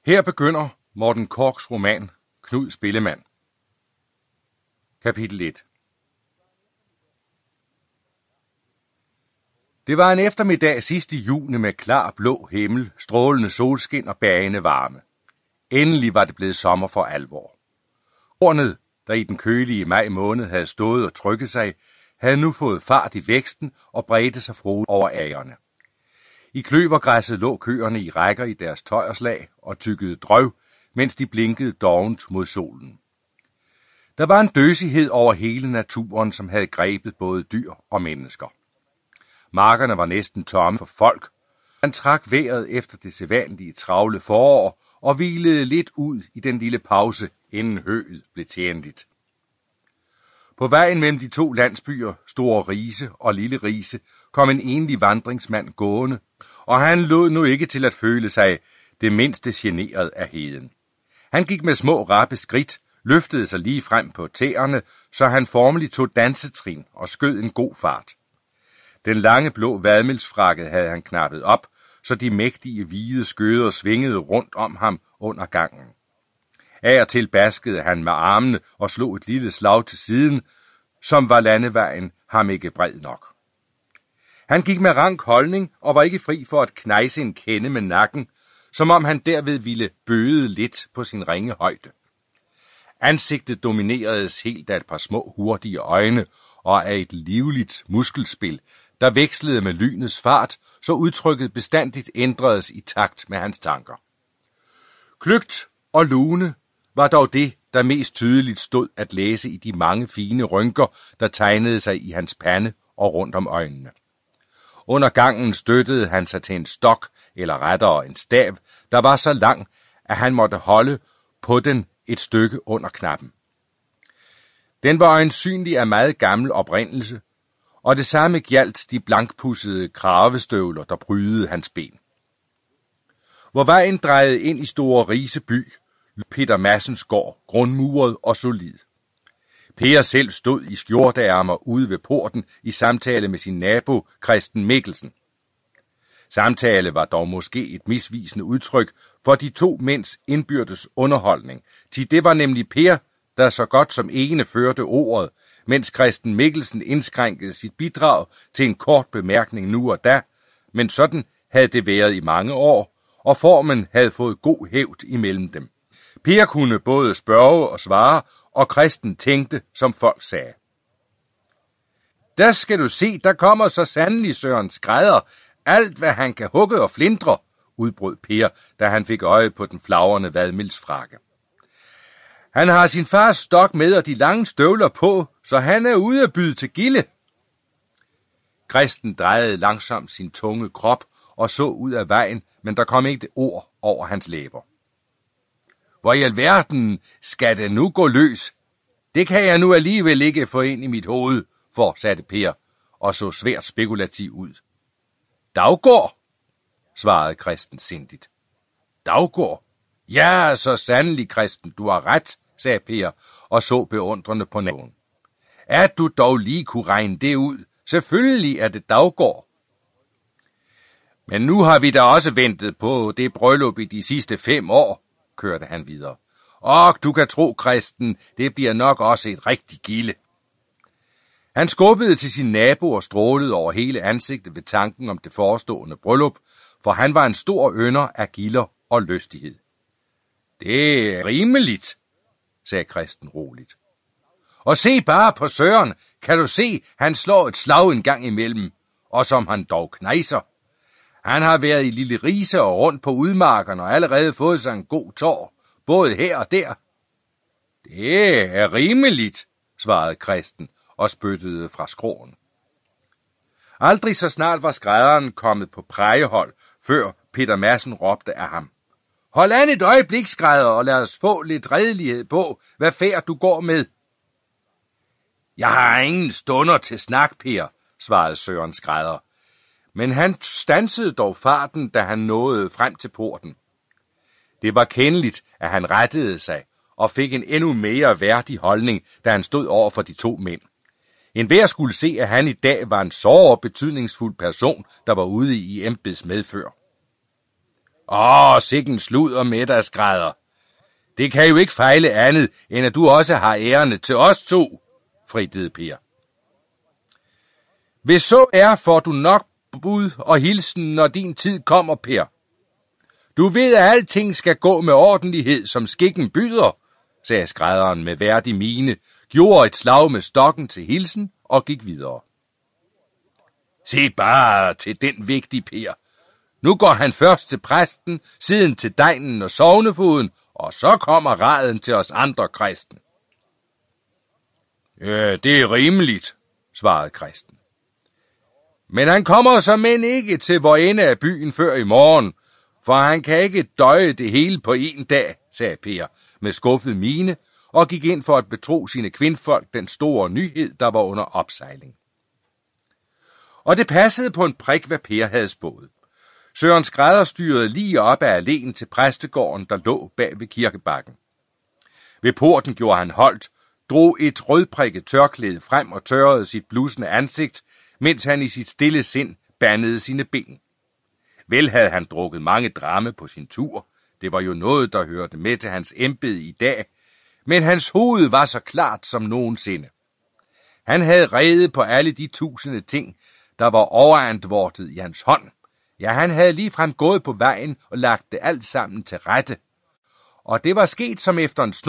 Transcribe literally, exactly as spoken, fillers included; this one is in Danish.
Her begynder Morten Korchs roman Knud Spillemand. Kapitel et. Det var en eftermiddag sidst i juni med klar blå himmel, strålende solskin og bagende varme. Endelig var det blevet sommer for alvor. Kornet, der i den kølige maj måned havde stået og trykket sig, havde nu fået fart i væksten og bredte sig frodigt over agerne. I kløvergræsset lå køerne i rækker i deres tøjerslag og tykkede drøv, mens de blinkede dovent mod solen. Der var en døsighed over hele naturen, som havde grebet både dyr og mennesker. Markerne var næsten tomme for folk. Han trak vejret efter det sædvanlige travle forår og hvilede lidt ud i den lille pause, inden høet blev tjenligt. På vejen mellem de to landsbyer, Store Rise og Lille Rise, kom en enlig vandringsmand gående, og han lod nu ikke til at føle sig det mindste generet af heden. Han gik med små rappe skridt, løftede sig lige frem på tæerne, så han formelig tog dansetrin og skød en god fart. Den lange blå vadmelsfrakke havde han knappet op, så de mægtige hvide skøder svingede rundt om ham under gangen. Af og til baskede han med armene og slog et lille slag til siden, som var landevejen ham ikke bred nok. Han gik med rank holdning og var ikke fri for at knejse en kende med nakken, som om han derved ville bøde lidt på sin ringe højde. Ansigtet domineredes helt af et par små hurtige øjne og af et livligt muskelspil, der vekslede med lynets fart, så udtrykket bestandigt ændredes i takt med hans tanker. Kløgt og lune var dog det, der mest tydeligt stod at læse i de mange fine rynker, der tegnede sig i hans pande og rundt om øjnene. Under gangen støttede han sig til en stok, eller rettere en stav, der var så lang, at han måtte holde på den et stykke under knappen. Den var øjensynlig af meget gammel oprindelse, og det samme gjaldt de blankpudsede kravestøvler, der prydede hans ben. Hvor vejen drejede ind i Store Rise by, Peter Madsens gård, grundmuret og solid. Per selv stod i skjorteærmer ude ved porten i samtale med sin nabo, Christen Mikkelsen. Samtale var dog måske et misvisende udtryk for de to mænds indbyrdes underholdning, til det var nemlig Per, der så godt som ene førte ordet, mens Christen Mikkelsen indskrænkede sit bidrag til en kort bemærkning nu og da, men sådan havde det været i mange år, og formen havde fået god hævd imellem dem. Per kunne både spørge og svare, og Christen tænkte, som folk sagde. Der skal du se, der kommer så sandelig Søren Skrædder, alt hvad han kan hugge og flindre, udbrød Per, da han fik øje på den flagrende vadmelsfrakke. Han har sin fars stok med og de lange støvler på, så han er ude at byde til gilde. Christen drejede langsomt sin tunge krop og så ud af vejen, men der kom ikke et ord over hans læber. Hvor i alverden skal det nu gå løs? Det kan jeg nu alligevel ikke få ind i mit hoved, fortsatte Per, og så svært spekulativ ud. Daggård, svarede Christen sindigt. Daggård? Ja, så sandelig, Christen, du har ret, sagde Per, og så beundrende på naboen. At du dog lige kunne regne det ud. Selvfølgelig er det Daggård. Men nu har vi da også ventet på det bryllup i de sidste fem år, kørte han videre. Og du kan tro, Christen, det bliver nok også et rigtig gilde. Han skubbede til sin nabo og strålede over hele ansigtet ved tanken om det forestående bryllup, for han var en stor ynder af gilder og lystighed. Det er rimeligt, sagde Christen roligt. Og se bare på Søren, kan du se, han slår et slag en gang imellem, og som han dog knejser. Han har været i Lille Rise og rundt på udmarkerne og allerede fået sig en god tår, både her og der. Det er rimeligt, svarede Christen og spyttede fra skroen. Aldrig så snart var skrædderen kommet på prægehold, før Peter Madsen råbte af ham. Hold an et øjeblik, skrædder, og lad os få lidt redelighed på, hvad færd du går med. Jeg har ingen stunder til snak, Per, svarede Søren Skrædder. Men han stansede dog farten, da han nåede frem til porten. Det var kendeligt, at han rettede sig og fik en endnu mere værdig holdning, da han stod over for de to mænd. Enhver skulle se, at han i dag var en såre betydningsfuld person, der var ude i embeds medfør. Åh, sikken sludder middagsgræder. Det kan jo ikke fejle andet, end at du også har ærende til os to, frittede Per. Hvis så er, får du nok bud og hilsen, når din tid kommer, Per. Du ved, at alting skal gå med ordentlighed, som skikken byder, sagde skrædderen med værdig mine, gjorde et slag med stokken til hilsen og gik videre. Se bare til den vigtige Per. Nu går han først til præsten, siden til degnen og sognefoden, og så kommer raden til os andre kristen. Ja, det er rimeligt, svarede kristen. Men han kommer så men ikke til vor ende af byen før i morgen, for han kan ikke døje det hele på en dag, sagde Per med skuffet mine, og gik ind for at betro sine kvindfolk den store nyhed, der var under opsejling. Og det passede på en prik, hvad Per havde spået. Søren Skrædder styrede lige op ad alléen til præstegården, der lå bag ved kirkebakken. Ved porten gjorde han holdt, drog et rødprikket tørklæde frem og tørrede sit blussende ansigt, mens han i sit stille sind bandede sine ben. Vel havde han drukket mange dramme på sin tur, det var jo noget, der hørte med til hans embede i dag, men hans hoved var så klart som nogensinde. Han havde rede på alle de tusinde ting, der var overantvortet i hans hånd. Ja, han havde ligefrem gået på vejen og lagt det alt sammen til rette. Og det var sket som efter en snor.